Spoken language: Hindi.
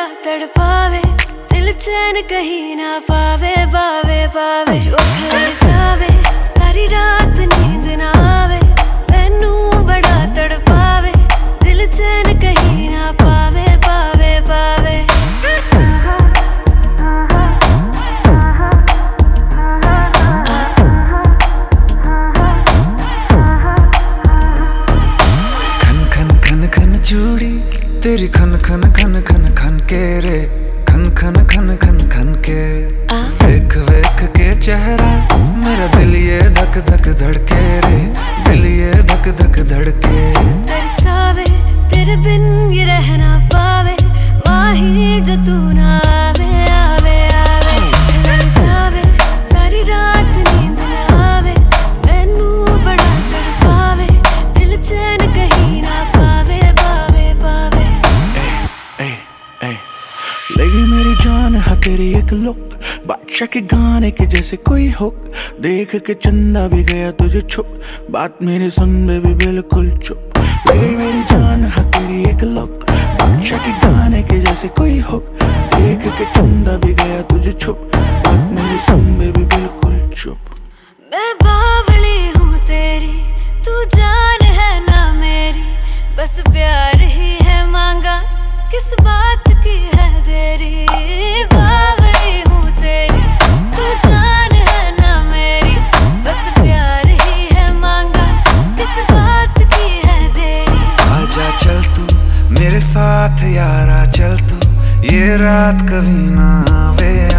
बड़ा तड़पावे, दिल चैन कहीं ना पावे, पावे पावे। जो लड़ जावे सारी रात नींद ना आवे, मैनू बड़ा तड़पावे, दिल चैन कहीं ना पावे, पावे पावे। खन खन खन खन चूड़ी तेरी खन खन खन खन खन के रे, खन खन खन खन खन के। वेख वेख के चेहरा मेरा दिल ये धक धक धड़के रे, दिल ये धक धक धड़के। तरसावे तेरे बिन ये रह ना पावे, माही जो तू ना आवे, आवे आवे। लड़ जावे सारी रात नींद ना आवे, मैनू बड़ा तड़पावे, दिल चैन कहीं ना पावे, पावे पावे। ए, ए, ए, लगी मेरी जान है तेरी एक लुक, बादशाह के गाने के जैसे कोई हो। देख के चंदा भी गया तुझे छुप, बात मेरी सुन बेबी बिल्कुल चुप। लगी मेरी जान है तेरी एक लुक, बादशाह के गाने के जैसे कोई हो। देख के चंदा भी गया तुझे छुप, बात मेरी सुन बेबी बिल्कुल चुप। मैं बावली हूँ तेरी, तू जान है ना मेरी, बस प्यार ही है मांगा, किस बात की है देरी। बावली हूँ तेरी, तू जान है ना मेरी, बस प्यार ही है मांगा, किस बात की है देरी। आजा चल तू मेरे साथ यारा, चल तू ये रात कभी ना आवे।